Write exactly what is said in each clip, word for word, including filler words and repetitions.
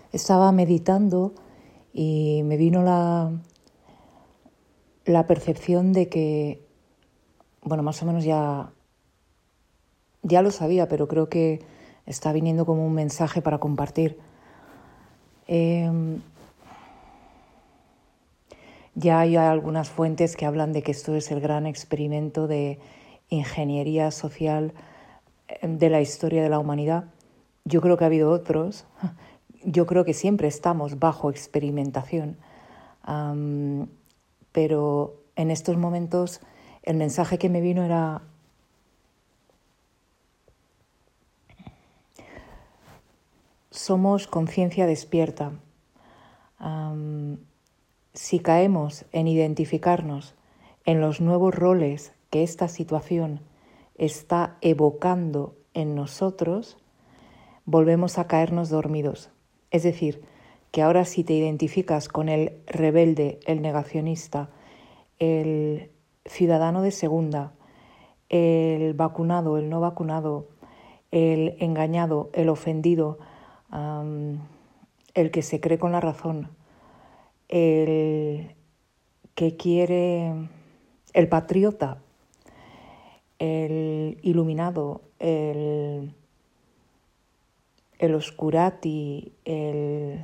Estaba meditando y me vino la, la percepción de que, bueno, más o menos ya, ya lo sabía, pero creo que está viniendo como un mensaje para compartir. Eh, ya hay algunas fuentes que hablan de que esto es el gran experimento de ingeniería social de la historia de la humanidad. Yo creo que ha habido otros. Yo creo que siempre estamos bajo experimentación. Um, pero en estos momentos el mensaje que me vino era: somos conciencia despierta. Um, si caemos en identificarnos en los nuevos roles que esta situación está evocando en nosotros, volvemos a caernos dormidos. Es decir, que ahora si te identificas con el rebelde, el negacionista, el ciudadano de segunda, el vacunado, el no vacunado, el engañado, el ofendido, um, el que se cree con la razón, el que quiere, el patriota, el iluminado, el, el oscurati, el,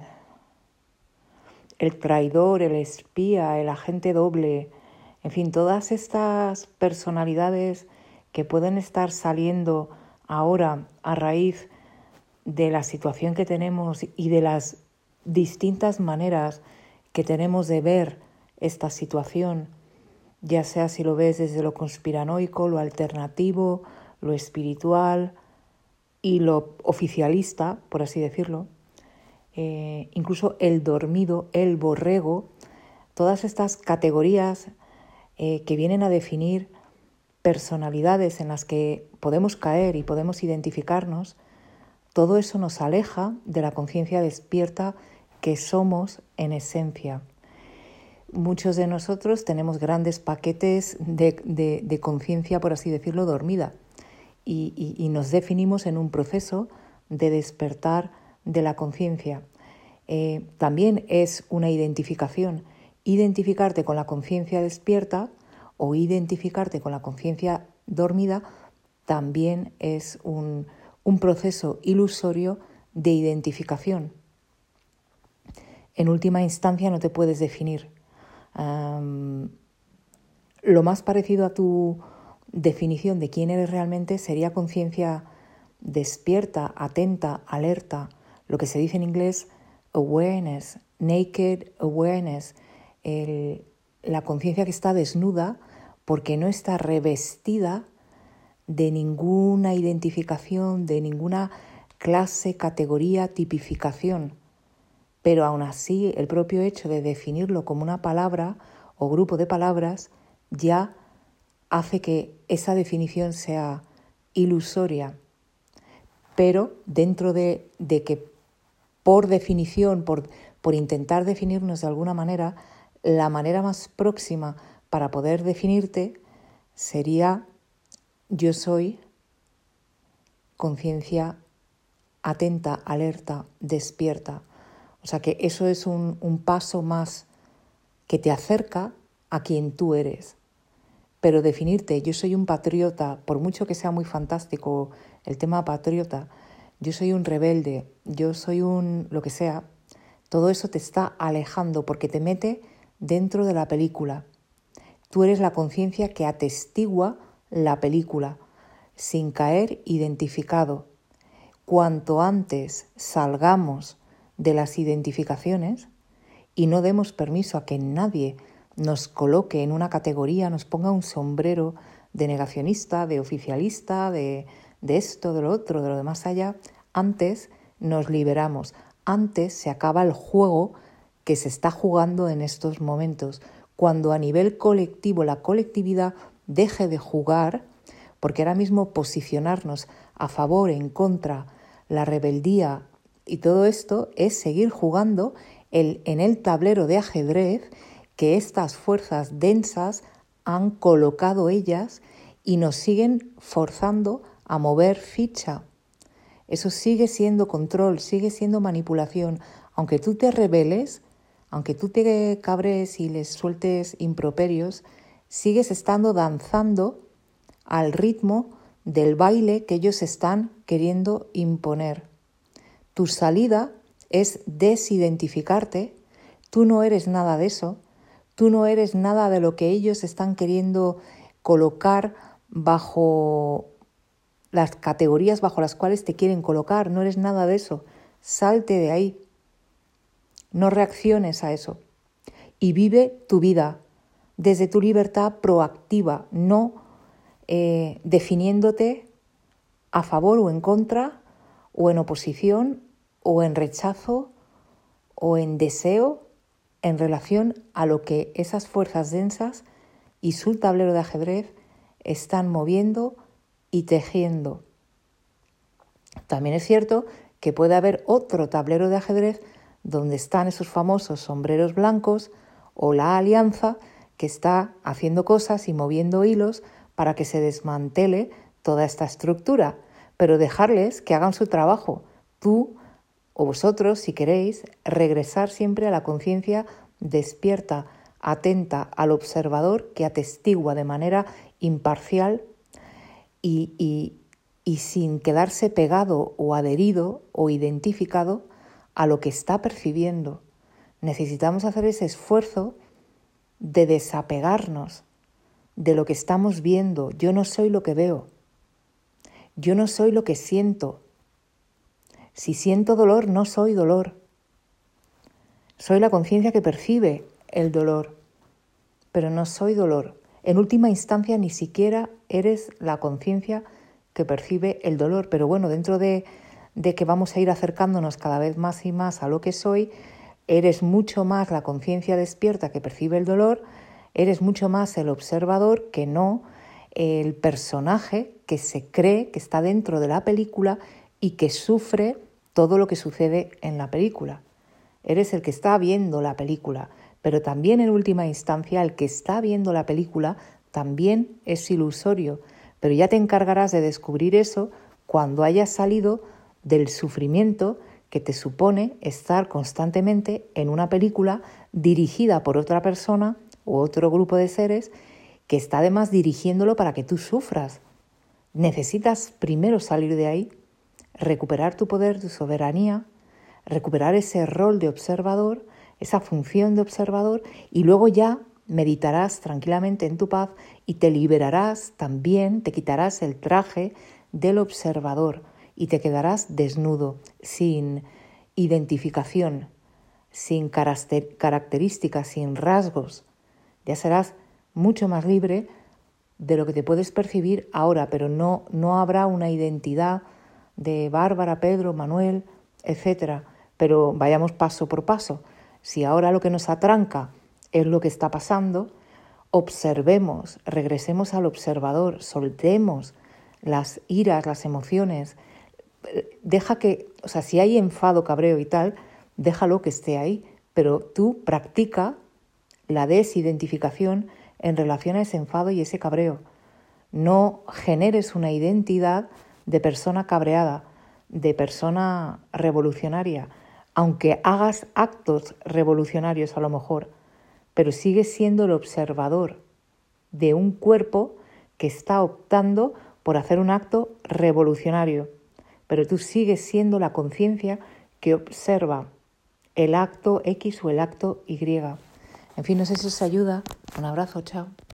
el traidor, el espía, el agente doble, en fin, todas estas personalidades que pueden estar saliendo ahora a raíz de la situación que tenemos y de las distintas maneras que tenemos de ver esta situación, ya sea si lo ves desde lo conspiranoico, lo alternativo, lo espiritual y lo oficialista, por así decirlo, eh, incluso el dormido, el borrego, todas estas categorías eh, que vienen a definir personalidades en las que podemos caer y podemos identificarnos, todo eso nos aleja de la conciencia despierta que somos en esencia. Muchos de nosotros tenemos grandes paquetes de, de, de conciencia, por así decirlo, dormida, y, y, y nos definimos en un proceso de despertar de la conciencia. Eh, también es una identificación, identificarte con la conciencia despierta o identificarte con la conciencia dormida también es un, un proceso ilusorio de identificación. En última instancia no te puedes definir. Um, lo más parecido a tu definición de quién eres realmente sería conciencia despierta, atenta, alerta, lo que se dice en inglés awareness, naked awareness, el, la conciencia que está desnuda porque no está revestida de ninguna identificación, de ninguna clase, categoría, tipificación. Pero aún así el propio hecho de definirlo como una palabra o grupo de palabras ya hace que esa definición sea ilusoria. Pero dentro de, de que por definición, por, por intentar definirnos de alguna manera, la manera más próxima para poder definirte sería: yo soy conciencia atenta, alerta, despierta. O sea que eso es un, un paso más que te acerca a quien tú eres. Pero definirte, yo soy un patriota, por mucho que sea muy fantástico el tema patriota, yo soy un rebelde, yo soy un lo que sea, todo eso te está alejando porque te mete dentro de la película. Tú eres la conciencia que atestigua la película, sin caer identificado. Cuanto antes salgamos de las identificaciones y no demos permiso a que nadie nos coloque en una categoría, nos ponga un sombrero de negacionista, de oficialista, de, de esto, de lo otro, de lo de más allá, antes nos liberamos, antes se acaba el juego que se está jugando en estos momentos. Cuando a nivel colectivo la colectividad deje de jugar, porque ahora mismo posicionarnos a favor, en contra, la rebeldía y todo esto es seguir jugando el, en el tablero de ajedrez que estas fuerzas densas han colocado ellas y nos siguen forzando a mover ficha. Eso sigue siendo control, sigue siendo manipulación. Aunque tú te rebeles, aunque tú te cabres y les sueltes improperios, sigues estando danzando al ritmo del baile que ellos están queriendo imponer. Tu salida es desidentificarte. Tú no eres nada de eso. Tú no eres nada de lo que ellos están queriendo colocar bajo las categorías bajo las cuales te quieren colocar. No eres nada de eso. Salte de ahí. No reacciones a eso. Y vive tu vida desde tu libertad proactiva, no eh, definiéndote a favor o en contra, o en oposición, o en rechazo, o en deseo, en relación a lo que esas fuerzas densas y su tablero de ajedrez están moviendo y tejiendo. También es cierto que puede haber otro tablero de ajedrez donde están esos famosos sombreros blancos o la alianza que está haciendo cosas y moviendo hilos para que se desmantele toda esta estructura, pero dejarles que hagan su trabajo. Tú o vosotros, si queréis, regresar siempre a la conciencia despierta, atenta al observador que atestigua de manera imparcial y, y, y sin quedarse pegado o adherido o identificado a lo que está percibiendo. Necesitamos hacer ese esfuerzo de desapegarnos de lo que estamos viendo. Yo no soy lo que veo. Yo no soy lo que siento. Si siento dolor, no soy dolor. Soy la conciencia que percibe el dolor, pero no soy dolor. En última instancia, ni siquiera eres la conciencia que percibe el dolor. Pero bueno, dentro de, de que vamos a ir acercándonos cada vez más y más a lo que soy, eres mucho más la conciencia despierta que percibe el dolor, eres mucho más el observador que no el personaje que se cree que está dentro de la película y que sufre todo lo que sucede en la película. Eres el que está viendo la película, pero también en última instancia el que está viendo la película también es ilusorio, pero ya te encargarás de descubrir eso cuando hayas salido del sufrimiento que te supone estar constantemente en una película dirigida por otra persona o otro grupo de seres que está además dirigiéndolo para que tú sufras. Necesitas primero salir de ahí, recuperar tu poder, tu soberanía, recuperar ese rol de observador, esa función de observador, y luego ya meditarás tranquilamente en tu paz y te liberarás también, te quitarás el traje del observador y te quedarás desnudo, sin identificación, sin características, sin rasgos. Ya serás mucho más libre de lo que te puedes percibir ahora, pero no, no habrá una identidad de Bárbara, Pedro, Manuel, etcétera. Pero vayamos paso por paso. Si ahora lo que nos atranca es lo que está pasando, observemos, regresemos al observador, soltemos las iras, las emociones. Deja que, o sea, si hay enfado, cabreo y tal, déjalo que esté ahí, pero tú practica la desidentificación en relación a ese enfado y ese cabreo. No generes una identidad de persona cabreada, de persona revolucionaria, aunque hagas actos revolucionarios a lo mejor, pero sigues siendo el observador de un cuerpo que está optando por hacer un acto revolucionario, pero tú sigues siendo la conciencia que observa el acto X o el acto Y. En fin, no sé si os ayuda. Un abrazo, chao.